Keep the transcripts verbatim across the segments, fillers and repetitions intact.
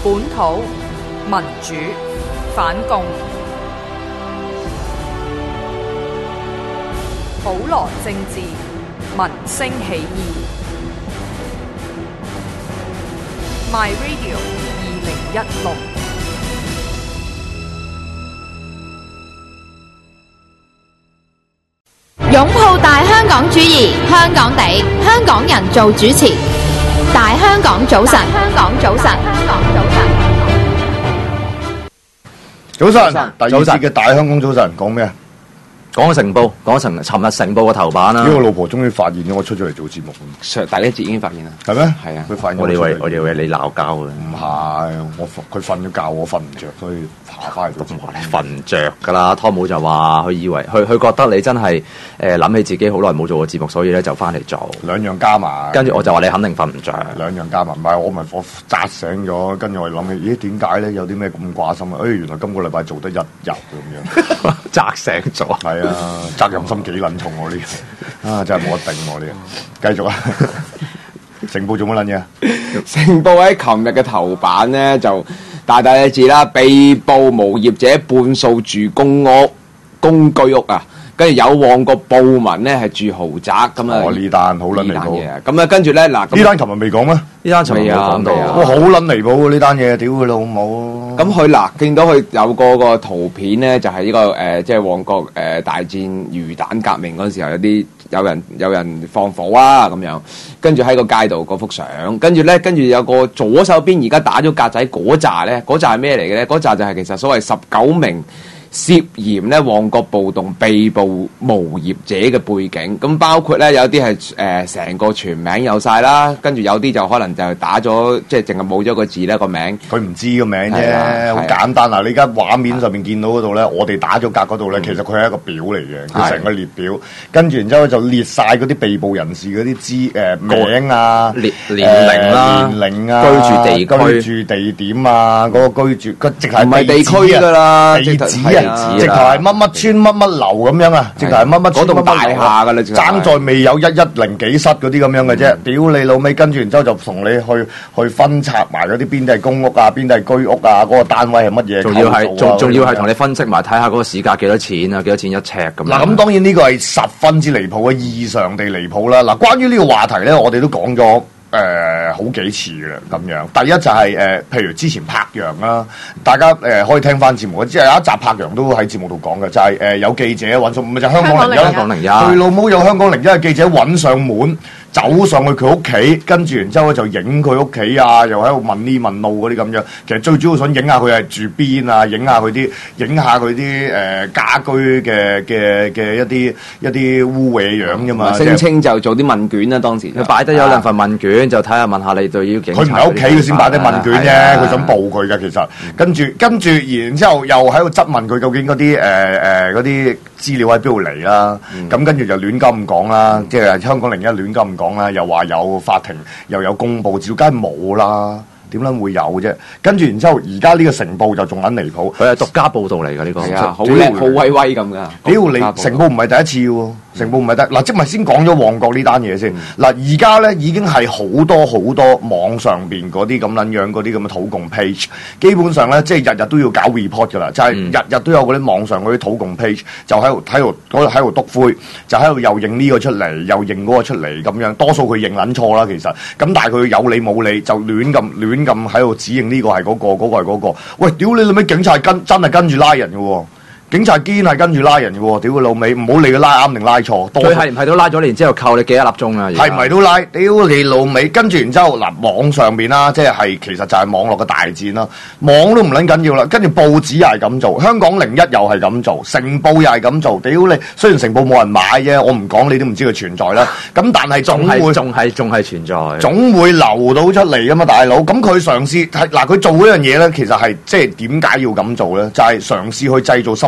本土民主反共，普羅政治民聲起義。My Radio 二零一六。 擁抱大香港主義，香港地，香港人做主持。大香港早晨，香港早晨，香港早晨。 早晨，第二節嘅大香港早晨講咩啊？ 講成報，講成尋日成報嘅頭版啦。 因為我老婆終於發現咗我出咗嚟做節目。 上第一節已經發現啦， 係咩？ 係啊， 佢發現我哋為我哋為你鬧交嘅。 唔係，我佢瞓咗覺，我瞓唔着，所以爬翻嚟做節目。 瞓唔着㗎啦，湯姆就話佢以為佢佢覺得你真係誒諗起自己好耐冇做過節目，所以咧就翻嚟做。 兩樣加埋。跟住我就話你肯定瞓唔着。 兩樣加埋，唔係我咪我扎醒咗，跟住我諗起，咦點解咧有啲咩咁掛心啊？誒、哎、原來今個禮拜做得一日咁樣， 扎醒咗。 係啊，責任心幾撚重我呢個啊，真係冇得頂我呢個。繼續啊！成報做乜撚嘢啊？ 成報喺琴日嘅頭版咧就大大嘅字啦，被捕無業者半數住公屋、公居屋啊，跟住有旺角報聞咧係住豪宅咁啊。 我呢單好撚離譜啊！咁啊，跟住咧嗱， 呢單琴日未講咩？ 呢單尋日冇講到， 哇好撚離譜喎！呢單嘢，屌佢老母！ 咁佢嗱見到佢有個個圖片咧，就係呢個誒，即係旺角誒大戰魚蛋革命嗰陣時候有啲。有人有人放火啊咁樣，跟住喺個街度嗰幅相，跟住咧，跟住有個左手邊而家打咗格仔嗰扎咧，嗰扎係咩嚟嘅咧？嗰扎就係其實所謂十九名涉嫌咧旺角暴動被捕無業者嘅背景，咁包括咧有啲係誒成個全名有晒啦，跟住有啲就可能就打咗即係淨係冇咗個字咧個名， 佢唔知個名啫，好簡單啊！你而家畫面上面見到嗰度咧，我哋打咗格嗰度咧，其實佢係一個表嚟嘅，佢成個列表，跟住然之後就列晒嗰啲被捕人士嗰啲資誒名啊、 年年齡啦、 年齡啊、 居住地區、 居住地點啊、嗰個居住，佢直係唔係地區㗎啦， 地址啊。直頭係乜乜村乜乜樓咁樣啊！直頭係乜乜村嗰棟大廈㗎啦， 爭在未有一一零幾室嗰啲咁樣嘅啫。屌你老味，跟住然之後就同你去去分拆埋嗰啲邊啲係公屋啊，邊啲係居屋啊，嗰個單位係乜嘢？ 仲要係仲仲要係同你分析埋睇下嗰個市價幾多錢啊，幾多錢一尺咁。 嗱咁當然呢個係十分之離譜嘅，異常地離譜啦。嗱，關於呢個話題咧，我哋都講咗。誒、呃、好幾次嘅啦，咁樣。第一就係、是、誒、呃，譬如之前柏楊啦，大家誒、呃、可以聽翻節目，即係有一集柏楊都喺節目度講嘅，就係、是、誒、呃、有記者揾上，唔係就香港零一，香港零一，佢老母有香港零一嘅記者揾上門。走上去佢屋企，跟住然之後咧就影佢屋企啊，又喺度問呢問路嗰啲咁樣。其實最主要想影下佢係住邊啊，影下佢啲影下佢啲誒家居嘅嘅嘅一啲一啲污穢樣啫嘛。 聲稱就做啲問卷啦，當時佢擺低有兩份問卷，就睇下問下你對於警察。 佢唔喺屋企，佢先擺低問卷啫，佢想報佢嘅其實。跟住跟住，然之後又喺度質問佢究竟嗰啲誒誒嗰啲資料喺邊度嚟啦。咁跟住就亂咁講啦，即係香港零一亂咁講啦，又話有法庭又有公佈，照梗係冇啦，點撚會有啫？跟住然之後，而家呢個成報就仲撚離譜， 佢係獨家報導嚟㗎呢個， 係啊，好叻好威威咁㗎。 屌你成報唔係第一次喎。成報唔係得嗱，即係咪先講咗旺角呢單嘢先嗱？而家咧已經係好多好多網上邊嗰啲咁撚樣嗰啲咁嘅土共 page，基本上咧即係日日都要搞 report 㗎啦，就係、是、日日都有嗰啲網上嗰啲土共 page 就喺度喺度嗰度喺度篤灰，就喺度又認呢個出嚟，又認嗰個出嚟咁樣，多數佢認撚錯啦其實，咁但係佢有理冇理就亂咁亂咁喺度指認呢個係嗰、嗰個，嗰、嗰個係嗰、嗰個，喂屌你老味警察跟真係跟住拉人嘅喎。警察堅係跟住拉人嘅喎，屌佢老味，唔好理佢拉啱定拉錯。 佢係唔係都拉咗你，然之後扣你幾多粒鐘啊？ 係咪都拉？屌你老味，跟住然之後嗱，網上邊啦，即係係其實就係網絡嘅大戰啦。網都唔撚緊要啦，跟住報紙又係咁做，香港零一又係咁做，成報又係咁做。屌你，雖然成報冇人買啫，我唔講你都唔知佢存在啦。咁但係總會仲係仲係存在， 總會流到出嚟噶嘛，大佬。咁佢嘗試係嗱，佢做嗰樣嘢咧，其實係即係點解要咁做咧？就係、是、嘗試去製造心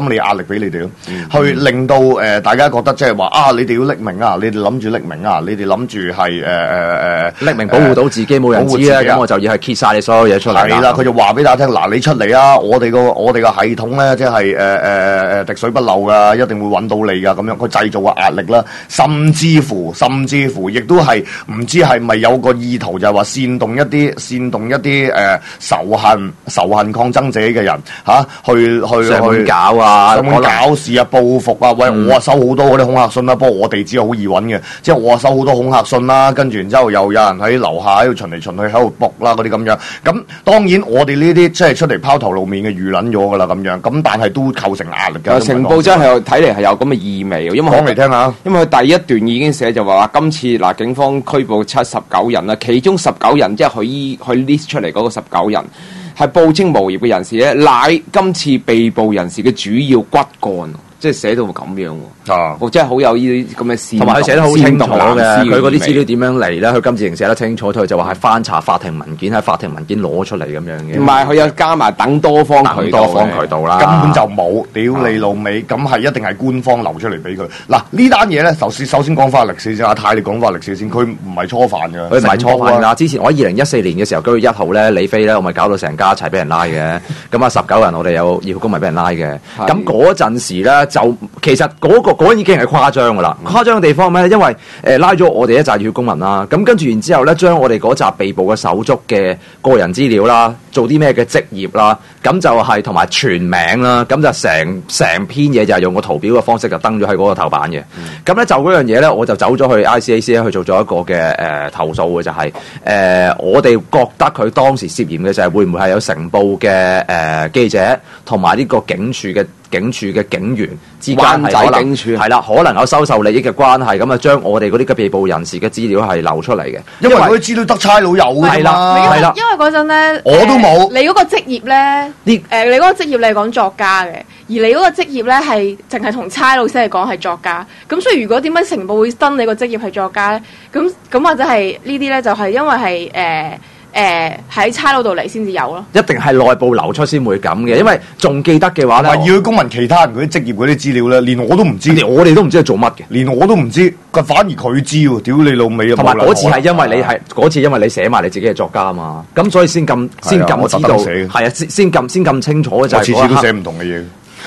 理壓力俾你哋咯，嗯、去令到誒、呃、大家覺得即係話啊，你哋要匿名啊，你哋諗住匿名啊，你哋諗住係誒誒誒匿名保護到自己冇、呃、人知啊，咁我就要係揭晒你所有嘢出嚟。 係啦，佢就話俾大家聽，嗱你出嚟啊，我哋個我哋個系統咧，即係誒誒誒滴水不漏噶，一定會揾到你噶，咁樣佢製造個壓力啦，甚至乎甚至乎亦都係唔知係咪有個意圖，就係話煽動一啲煽動一啲誒、呃、仇恨仇恨抗爭者嘅人嚇、啊，去去去搞啊， 上門搞事啊，報復啊，喂，嗯、我啊收好多嗰啲恐嚇信啦，不過我地址好易揾嘅，即係我啊收好多恐嚇信啦，跟住然之後又有人喺樓下喺度巡嚟巡去喺度卜啦嗰啲咁樣，咁當然我哋呢啲即係出嚟拋頭露面嘅預撚咗噶啦咁樣，咁但係都構成壓力嘅。 成報真係睇嚟係有咁嘅意味，因為講嚟聽下，因為佢第一段已經寫就話今次嗱警方拘捕七十九人啦，其中十九人即係佢依佢 list 出嚟嗰個十九人係報稱無業嘅人士咧，乃今次被捕人士嘅主要骨幹。即係寫到咁樣喎，啊！我真係好有呢啲咁嘅事， 同埋佢寫得好清楚嘅，佢嗰啲資料點樣嚟咧？佢今次仍寫得清楚，佢就話係翻查法庭文件，喺法庭文件攞出嚟咁樣嘅。 唔係，佢有加埋等多方渠道， 多方渠道啦， 根本就冇，屌你老味，咁係一定係官方流出嚟俾佢。嗱呢單嘢咧，首先首先講翻歷史先，阿泰你講翻歷史先，佢唔係初犯嘅， 佢唔係初犯㗎。之前我喺二零一四年嘅時候，九月一號咧，李飛咧，我咪搞到成家一齊俾人拉嘅。咁啊，十九人我哋有義務工咪俾人拉嘅。咁嗰陣時咧，就其實嗰、那個嗰、那個、已經係誇張㗎啦！誇張嘅地方咩咧？因為誒、呃、拉咗我哋一紮熱血公民啦，咁跟住然之後咧，將我哋嗰紮被捕嘅手足嘅個人資料啦，做啲咩嘅職業啦，咁就係同埋全名啦，咁就成成篇嘢就係用個圖表嘅方式就登咗喺嗰個頭版嘅。咁咧、嗯、就嗰樣嘢咧，我就走咗去 I C A C 去做咗一個嘅誒、呃、投訴嘅，就係、是、誒、呃、我哋覺得佢當時涉嫌嘅就係會唔會係有成報嘅誒、呃、記者同埋呢個警署嘅。警署嘅警員之間係可能係啦，可能有收受利益嘅關係，咁啊將我哋嗰啲嘅被捕人士嘅資料係流出嚟嘅， 因為嗰啲資料得差佬有㗎嘛， 係啦，因為嗰陣咧我都冇， 你嗰個職業咧，啲誒你嗰個職業你係講作家嘅，而你嗰個職業咧係淨係同差佬先係講係作家，咁所以如果點解成報會登你個職業係作家咧？咁咁或者係呢啲咧就係因為係誒。呃誒喺差佬度嚟先至有咯， 一定係內部流出先會咁嘅，因為仲記得嘅話咧， 要去公民其他人嗰啲職業嗰啲資料咧，連我都唔知， 我哋都唔知佢做乜嘅， 連我都唔知，佢反而佢知喎，屌你老味啊！ 同埋嗰次係因為你係嗰次因為你寫埋你自己嘅作家啊嘛，咁所以先咁先咁知道，係啊，先先咁先咁清楚就係次次都寫唔同嘅嘢。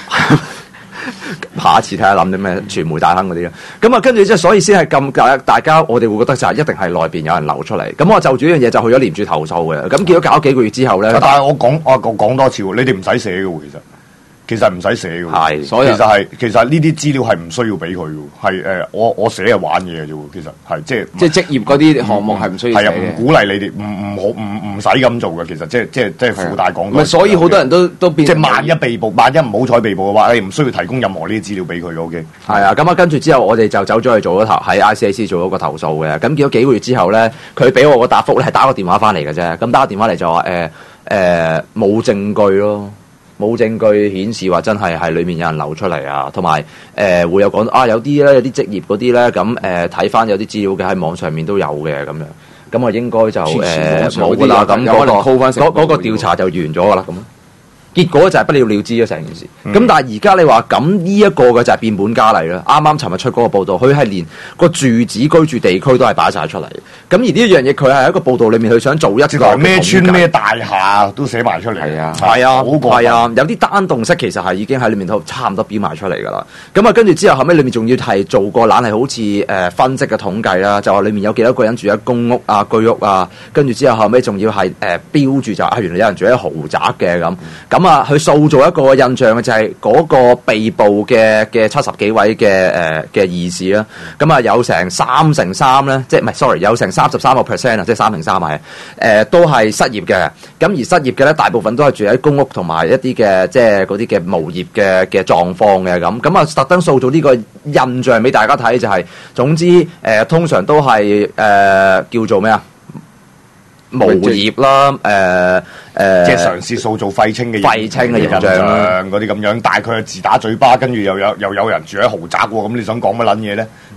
下一次睇下諗啲咩傳媒大亨嗰啲啦，咁啊跟住即係所以先係咁大大家我哋會覺得就係一定係內邊有人流出嚟，咁我就住呢樣嘢就去咗廉署投訴嘅，咁結果搞咗幾個月之後咧， 但係我講我講多次喎，你哋唔使寫嘅喎，其實。其實唔使寫嘅， 係， 所以其實係其實呢啲資料係唔需要俾佢嘅，係誒、呃、我我寫係玩嘢嘅啫喎，其實係即係即係職業嗰啲項目係唔需要寫嘅， 係啊，唔鼓勵你哋唔唔好唔唔使咁做嘅，其實即係即係即係附帶講。 唔係，所以好多人都都變即係萬一被捕，萬一唔好彩被捕嘅話，你唔需要提供任何呢啲資料俾佢嘅。OK， 係啊，咁啊跟住之後，我哋就走咗去做咗投喺 I C A C 做咗個投訴嘅，咁結果幾個月之後咧，佢俾我個答覆咧係打個電話翻嚟嘅啫，咁打個電話嚟就話誒誒冇證據咯。冇證據顯示話真係係裏面有人流出嚟啊，同埋誒會有講啊有啲咧有啲職業嗰啲咧咁誒睇翻有啲資料嘅喺網上面都有嘅咁樣，咁啊應該就誒冇㗎啦，咁嗰個嗰嗰個調查就完咗㗎啦咁。結果就係不了了之咗成件事。咁、嗯、但係而家你話咁呢一個嘅就係變本加厲啦。啱啱尋日出嗰個報道，佢係連個住址居住地區都係擺晒出嚟。咁而呢一樣嘢，佢係喺一個報道裏面，佢想做一個咩村咩大廈都寫埋出嚟。 係啊， 係啊，係啊，有啲單棟式其實係已經喺裏面都差唔多標埋出嚟㗎啦。咁啊，跟住之後後尾裏面仲要係做個懶係好似誒、呃、分析嘅統計啦，就話裏面有幾多個人住喺公屋啊、居屋啊，跟住之後後尾仲要係誒、呃、標住就啊，原來有人住喺豪宅嘅咁。咁啊，佢塑造一個印象嘅就係嗰個被捕嘅嘅七十幾位嘅誒嘅義士啦。咁啊，有成三成三咧，即係唔係 sorry，有成三十三個 percent 啊，即係三成三係誒都係失業嘅。咁而失業嘅咧，大部分都係住喺公屋同埋一啲嘅即係嗰啲嘅無業嘅嘅狀況嘅咁。咁啊，特登塑造呢個印象俾大家睇，就係、是、總之誒、呃，通常都係誒、呃、叫做咩啊？無業啦，誒誒、呃，呃、 即係嘗試塑造廢青嘅廢青嘅形象嗰啲咁樣，但係佢係自打嘴巴，跟住又有又有人住喺豪宅喎，咁你想講乜撚嘢咧？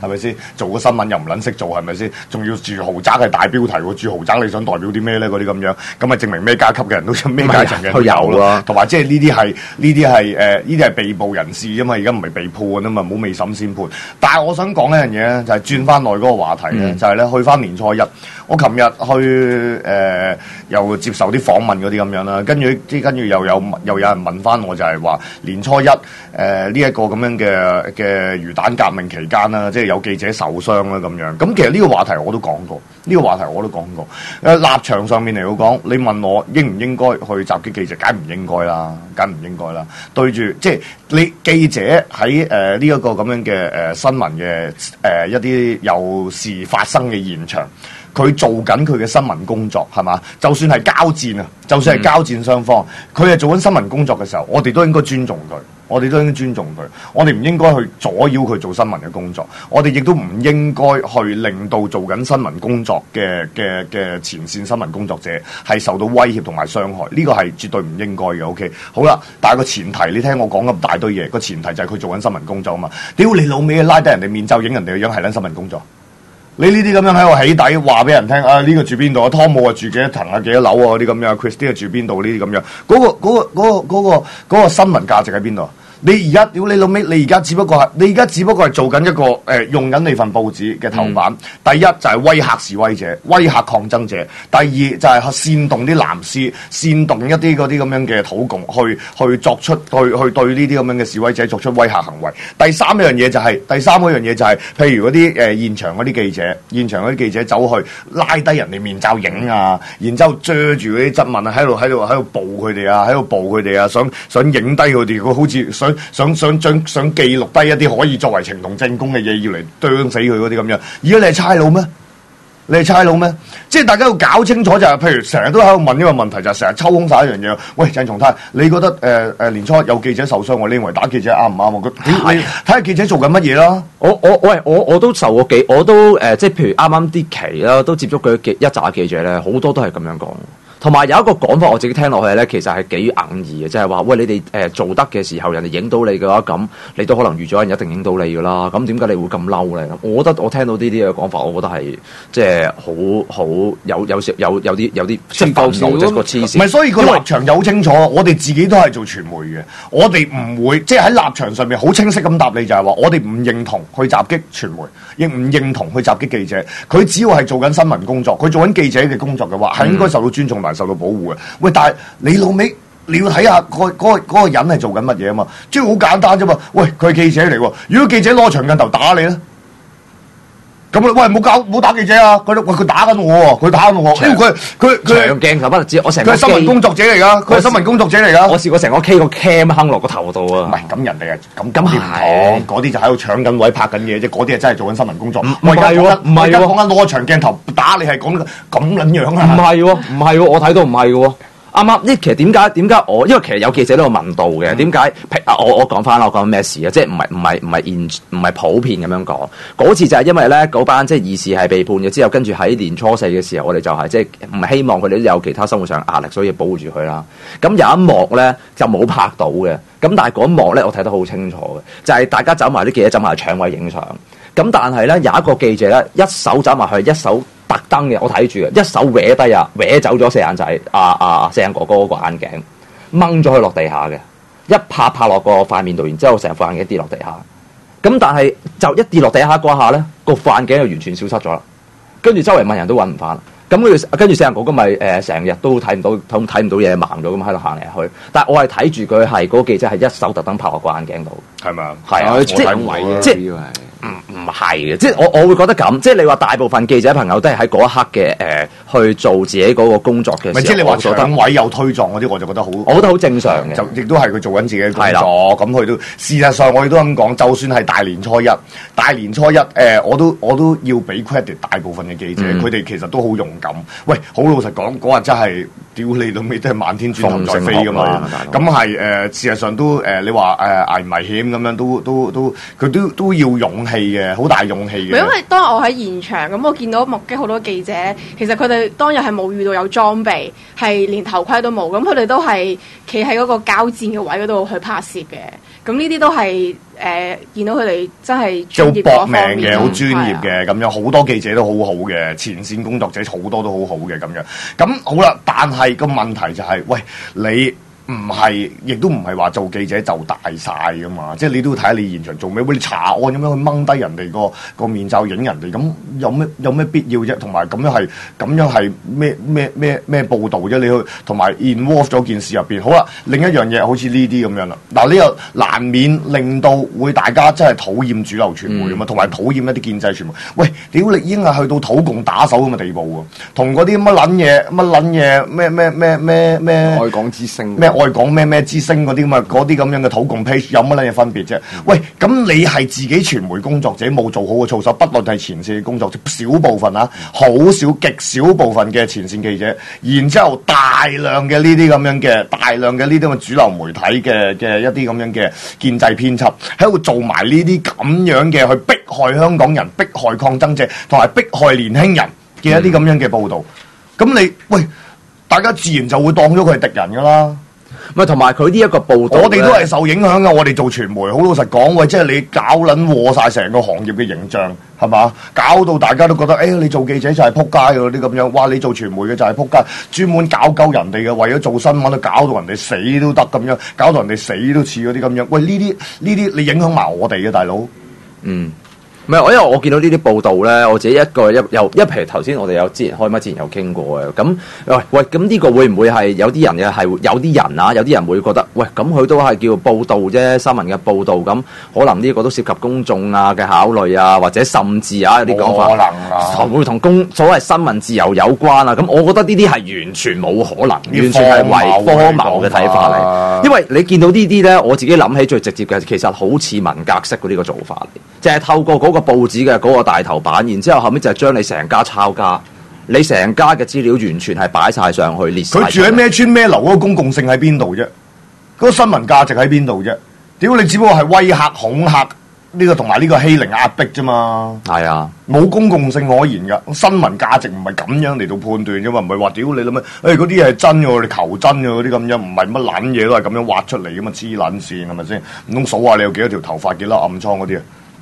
係咪先？做個新聞又唔撚識做，係咪先？仲要住豪宅係大標題喎，住豪宅你想代表啲咩咧？嗰啲咁樣，咁咪證明咩階級嘅人都咩階層嘅人都有咯。同埋即係呢啲係呢啲係誒呢啲係被捕人士啊嘛，而家唔係被判啊嘛，冇未審先判。但係我想講一樣嘢咧，就係轉翻來嗰個話題咧，嗯、就係咧去翻年初一，我琴日去誒、呃、又接受啲訪問嗰啲咁樣啦，跟住即跟住又有又有人問翻我，就係話年初一誒呢一個咁樣嘅嘅魚蛋革命期間啦，即係有記者受傷啦咁樣。咁其實呢個話題我都講過，呢、這個話題我都講過。誒、呃、立場上面嚟講，你問我應唔應該去襲擊記者，梗唔應該啦，梗唔應該啦。對住即係你記者喺誒呢一個咁樣嘅誒、呃、新聞嘅誒、呃、一啲有事發生嘅現場。佢做緊佢嘅新聞工作係嘛？就算係交戰啊，就算係交戰雙方，佢係、嗯、做緊新聞工作嘅時候，我哋都應該尊重佢，我哋都應該尊重佢，我哋唔應該去阻擾佢做新聞嘅工作，我哋亦都唔應該去令到做緊新聞工作嘅嘅嘅前線新聞工作者係受到威脅同埋傷害，呢、這個係絕對唔應該嘅。OK， 好啦，但係個前提，你聽我講咁大堆嘢，個前提就係佢做緊新聞工作啊嘛。屌你老味，拉低人哋面罩影人哋嘅樣係撚新聞工作。你呢啲咁樣喺度起底，話俾人聽啊！呢、這個住邊度啊？湯姆啊住幾多層啊？幾多樓啊？嗰啲咁樣 ，Christy 啊住邊度？呢啲咁樣，嗰、那個嗰、那個嗰、那個嗰、那個嗰、那個新聞價值喺邊度？你而家屌你老味，你而家只不過係你而家只不過係做緊一個誒、呃、用緊你份報紙嘅頭版。嗯、第一就係威嚇示威者、威嚇抗爭者；第二就係煽動啲藍絲、煽動一啲嗰啲咁樣嘅土共去去作出去去對呢啲咁樣嘅示威者作出威嚇行為。第三樣嘢就係、是、第三嗰樣嘢就係、是，譬如嗰啲誒現場嗰啲記者，現場嗰啲記者走去拉低人哋面罩影啊，然之後遮住嗰啲質問啊，喺度喺度喺度捕佢哋啊，喺度捕佢哋啊，想想影低佢哋，佢好似想。想想想想記錄低一啲可以作為情同證供嘅嘢，要嚟啄死佢嗰啲咁樣。而家你係差佬咩？你係差佬咩？即係大家要搞清楚就係、是，譬如成日都喺度問呢個問題，就係成日抽空晒一樣嘢。喂，鄭松泰，你覺得誒誒、呃、年初有記者受傷，我你認為打記者啱唔啱？我你睇下記者做緊乜嘢啦？ 我我喂我我都受過記，我都誒、呃、即係譬如啱啱啲期啦，都接觸佢一紮記者咧，好多都係咁樣講。同埋有一個講法，我自己聽落去咧，其實係幾硬意嘅，即係話，喂，你哋誒、呃、做得嘅時候，人哋影到你嘅話，咁你都可能預咗人一定影到你噶啦。咁點解你會咁嬲咧？我覺得我聽到呢啲嘅講法，我覺得係即係好好有有時有有啲有啲即係憤怒，即係個黐線。 唔係，所以個立場就好清楚。我哋自己都係做傳媒嘅，我哋唔會即係喺立場上面好清晰咁答你，就係話我哋唔認同去襲擊傳媒，亦唔認同去襲擊記者。佢只要係做緊新聞工作，佢做緊記者嘅工作嘅話，係應該受到尊重同埋受到保護嘅。喂，但係你老味，你要睇下嗰嗰嗰個人係做緊乜嘢啊嘛？即係好簡單啫嘛。喂，佢係記者嚟喎，如果記者攞長鏡頭打你咧，咁喂，冇搞冇打記者啊！佢喂佢打緊我喎，佢打緊我，因為佢佢佢長鏡頭不知我成佢係新聞工作者嚟㗎，佢係新聞工作者嚟㗎。 我試過成個 K 個 cam 坑落個頭度啊！ 唔係咁，人哋啊咁咁唔同，嗰啲就喺度搶緊位拍緊嘢啫，嗰啲係真係做緊新聞工作。 唔係喎，唔係喎， 講緊攞個長鏡頭打你係講咁撚樣啊！ 唔係喎，唔係喎，我睇到唔係嘅喎。啱啱呢？其實點解點解我？因為其實有記者都有問到嘅。點解？啊，我我講翻啦，我講咩事啊？即係唔係唔係唔係現唔係普遍咁樣講。嗰次就係因為咧，嗰班即係義士係被判嘅之後，跟住喺年初四嘅時候，我哋就係、是、即係唔希望佢哋都有其他生活上壓力，所以保護住佢啦。咁有一幕咧就冇拍到嘅。咁但係嗰一幕咧，我睇得好清楚嘅，就係、是、大家走埋啲記者走埋搶位影相。咁但係咧有一個記者咧，一手走埋去，一手特登嘅，我睇住嘅，一手搲低啊，搲走咗四眼仔，啊啊四眼哥哥嗰個眼鏡，掹咗佢落地下嘅，一拍拍落個塊面度，然之後成副眼鏡跌落地下。咁但係就一跌落地下嗰下咧，個副眼鏡就完全消失咗啦。跟住周圍問人都揾唔翻。咁跟住跟住四眼哥哥咪誒成日都睇唔到睇唔到嘢，盲咗咁喺度行嚟去。但係我係睇住佢係嗰個記者係一手特登拍落個眼鏡度，係咪啊？係啊，即係即係。唔唔係嘅，即係我我會覺得咁，即係你話大部分記者朋友都係喺嗰一刻嘅誒、呃、去做自己嗰個工作嘅時候， 即係你話搶位有推撞嗰啲，我就覺得好， 我覺得好正常嘅， 就亦都係佢做緊自己嘅工作。咁佢都事實上我哋都咁講，就算係大年初一，大年初一誒、呃，我都我都要俾 credit 大部分嘅記者，佢哋、嗯、其實都好勇敢。喂，好老實講，嗰日真係屌你老味，都係漫天磚頭在飛噶嘛。咁係誒，事實上都誒、呃，你話誒、呃、危唔危險咁樣，都都都佢都都要勇氣嘅，好大勇氣嘅。 因為當我喺現場咁，我見到目擊好多記者，其實佢哋當日係冇遇到有裝備，係連頭盔都冇，咁佢哋都係企喺嗰個交戰嘅位嗰度去拍攝嘅。 咁呢啲都係誒、呃、見到佢哋真係即係好專業搏命嗰方面嘅，好專業係啊嘅咁樣，好多記者都好好嘅，前線工作者好多都好好嘅咁樣。咁好啦，但係個問題就係、是，喂你。唔係，亦都唔係話做記者就大晒噶嘛，即係你都要睇下你現場做咩，喂你查案咁樣去掹低人哋個個面罩影人哋，咁有咩有咩必要啫？同埋咁樣係咁樣係咩咩咩咩報導啫？你去同埋 involve 咗件事入邊，好啦，另一樣嘢好似呢啲咁樣啦，嗱呢個難免令到會大家真係討厭主流傳媒啊嘛，同埋、嗯、討厭一啲建制傳媒。喂，屌你已經係去到土共打手咁嘅地步喎，同嗰啲乜撚嘢乜撚嘢咩咩咩咩咩愛港之聲咩？愛講咩咩之星嗰啲咁啊，嗰啲咁樣嘅土共 page 有乜撚嘢分別啫？嗯、喂，咁你係自己傳媒工作者冇做好嘅操守，不論係前線嘅工作者，少部分啊，好少極少部分嘅前線記者，然之後大量嘅呢啲咁樣嘅大量嘅呢啲咁嘅主流媒體嘅嘅一啲咁樣嘅建制編輯，喺度做埋呢啲咁樣嘅去迫害香港人、迫害抗爭者同埋迫害年輕人嘅一啲咁樣嘅報導，咁、嗯、你喂大家自然就會當咗佢係敵人㗎啦。 咪同埋佢呢一個報導， 我哋都係受影響㗎。我哋做傳媒，好老實講，喂，即係你搞撚禍晒成個行業嘅形象，係嘛？搞到大家都覺得，誒、哎，你做記者就係撲街嗰啲咁樣，哇！你做傳媒嘅就係撲街，專門搞鳩人哋嘅，為咗做新聞都搞到人哋死都得咁樣，搞到人哋死都似嗰啲咁樣。喂，呢啲呢啲你影響埋我哋嘅大佬， 嗯。唔係，我因為我見到呢啲報道咧，我自己一個一又一譬如頭先我哋有之前開麥之前有傾過嘅，咁喂喂，咁呢個會唔會係有啲人嘅係有啲人啊，有啲人會覺得喂，咁佢都係叫報道啫，新聞嘅報道，咁可能呢個都涉及公眾啊嘅考慮啊，或者甚至啊有啲講法， 可能啊， 會同公所謂新聞自由有關啊，咁我覺得呢啲係完全冇可能，完全係為荒謬嘅睇法嚟，因為你見到呢啲咧，我自己諗起最直接嘅，其實好似文革式嗰啲個做法嚟，就係透過嗰個報紙嘅嗰個大頭版，然之後後面就係將你成家抄家，你成家嘅資料完全係擺晒上去列晒。佢住喺咩村咩樓嗰個公共性喺邊度啫？嗰、嗰個新聞價值喺邊度啫？屌你只不過係威嚇恐嚇呢個同埋呢個欺凌壓迫啫嘛。係啊，冇公共性可言㗎。新聞價值唔係咁樣嚟到判斷啫嘛，唔係話屌你諗咩？誒嗰啲嘢係真嘅，我哋求真嘅嗰啲咁樣，唔係乜撚嘢都係咁樣挖出嚟㗎嘛，黐撚線係咪先？唔通數下你有幾多條頭髮幾粒暗瘡嗰啲啊？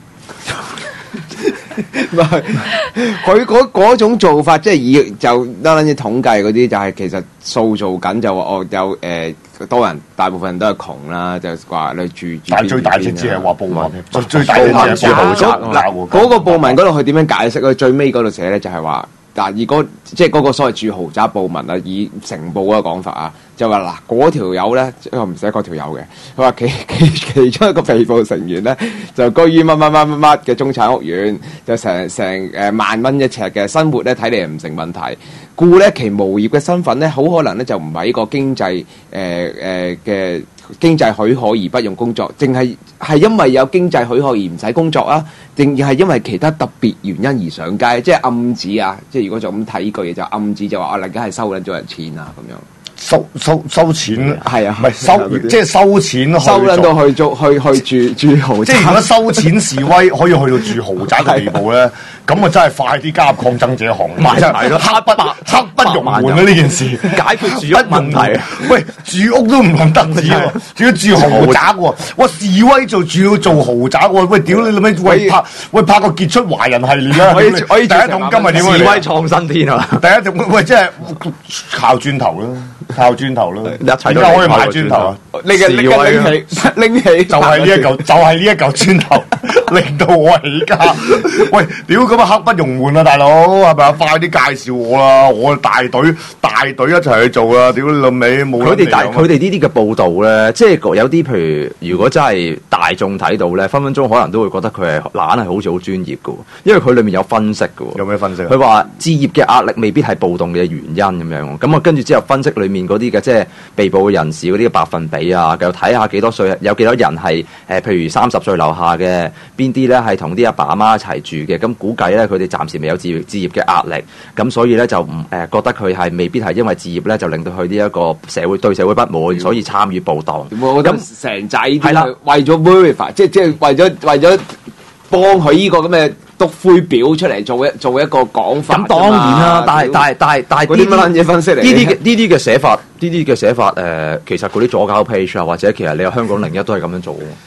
唔係佢嗰嗰種做法，即係以就單單啲統計嗰啲，就係其實塑造緊就話哦有誒、呃、多人，大部分人都係窮啦，就話你住。住但係最大隻只係話暴民，最最大隻只係豪宅。 嗱嗰個報文嗰度佢點樣解釋？佢最尾嗰度寫咧就係話。嗱，而嗰即係嗰個所謂住豪宅報文啊，以成報嗰個講法啊，就話嗱嗰條友咧，我唔寫嗰條友嘅，佢話其其其中一個被捕成員咧，就居於乜乜乜乜乜嘅中產屋苑，就成成誒萬蚊一尺嘅生活咧，睇嚟唔成問題。故咧其無業嘅身份咧，好可能咧就唔係一個經濟誒誒嘅經濟許可而不用工作，淨係係因為有經濟許可而唔使工作啊，定係因為其他特別原因而上街，即係暗指啊！即係如果就咁睇呢句嘢，就暗指就話啊，而家係收緊咗人錢啊咁樣。 收收收錢係啊， 唔係收即係收錢， 收緊到去做去去住住豪宅。 即係如果收錢示威可以去到住豪宅嘅地步咧，咁啊真係快啲加入抗爭者行列，真係刻不刻不容緩啊！呢件事解決住屋問題。 喂，住屋都唔肯得止喎，仲要住豪宅喎！哇，示威就住要做豪宅喎！喂，屌你老味，喂拍喂拍個傑出華人系列啦！可以可以第一桶金係點？ 示威創新天啊！ 第一桶喂，即係靠磚頭啦。靠磚頭咯，點解可以買磚頭啊？ 拎嘅拎起拎起， 就係呢一嚿，就係呢一嚿磚頭，令到我起家。喂，屌咁啊，刻不容緩啊，大佬係咪啊？快啲介紹我啦，我大隊大隊一齊去做啊！屌你老味，冇佢哋大佢哋呢啲嘅報導咧，即係有啲譬如，如果真係大眾睇到咧，分分鐘可能都會覺得佢係懶係好似好專業嘅，因為佢裡面有分析嘅。 有咩分析？ 佢話置業嘅壓力未必係暴動嘅原因咁樣，咁啊跟住之後分析裡面嗰啲嘅即係被捕嘅人士嗰啲嘅百分比啊，又睇下幾多歲，有幾多人係誒，譬如三十歲樓下嘅，邊啲咧係同啲阿爸阿媽一齊住嘅，咁估計咧佢哋暫時未有置業置業嘅壓力，咁所以咧就唔誒、呃、覺得佢係未必係因為置業咧就令到佢呢一個社會對社會不滿，所以參與暴動。 咁成仔係啦，為咗 verify，即係即係為咗為咗幫佢呢個咁嘅督灰表出嚟做一做一個講法。咁當然啦，但係但係但係但係嗰啲乜撚嘢分析嚟？呢啲呢啲嘅寫法，呢啲嘅寫法誒、呃，其實嗰啲左膠 page 啊，或者其實你有香港零一都係咁樣做嘅。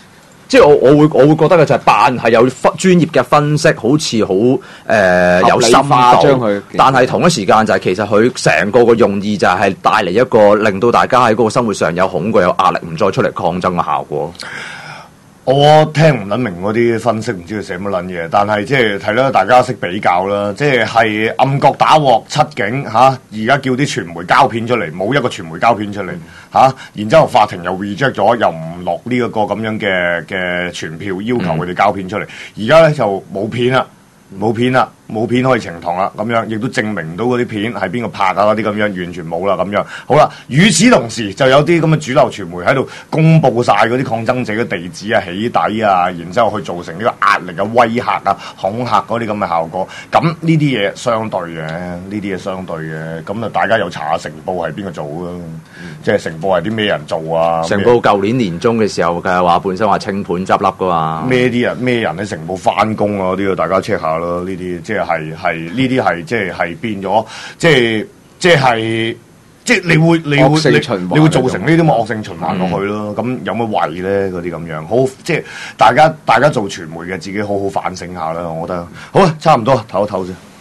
即係我我會我會覺得嘅就係扮係有分專業嘅分析，好似好誒有深化將度佢， 但係同一時間就係其實佢成個個用意就係帶嚟一個令到大家喺嗰個生活上有恐懼、有壓力，唔再出嚟抗爭嘅效果。 我聽唔撚明嗰啲分析，唔知佢寫乜撚嘢，但係即係睇啦，大家識比較啦，即係係暗角打鑊七警嚇，而家叫啲傳媒交片出嚟，冇一個傳媒交片出嚟嚇、啊，然之後法庭又 reject 咗，又唔落呢一個咁樣嘅嘅傳票要求佢哋交片出嚟，而家咧就冇片啦，冇片啦。冇片可以呈堂啦，咁樣亦都證明唔到嗰啲片係邊個拍啊嗰啲咁樣，完全冇啦咁樣。好啦，與此同時就有啲咁嘅主流傳媒喺度公佈晒嗰啲抗爭者嘅地址啊、起底啊，然之後去造成呢個壓力啊、威嚇啊、恐嚇嗰啲咁嘅效果。咁呢啲嘢相對嘅，呢啲嘢相對嘅。咁啊，大家又查下成報係邊個做啊？嗯、即係成報係啲咩人做啊？ 成報舊年年中嘅時候嘅話，本身話清盤執笠噶嘛。 咩啲人咩人喺成報翻工啊？呢個大家 check 下咯，呢啲即係係係呢啲係即係係變咗，即係即係即係你會你會你你會造成呢啲咁惡性循環落去咯。咁、嗯、有乜謂咧？嗰啲咁樣好，即係大家大家做傳媒嘅自己好好反省下啦。我覺得好啊，差唔多唞一唞先。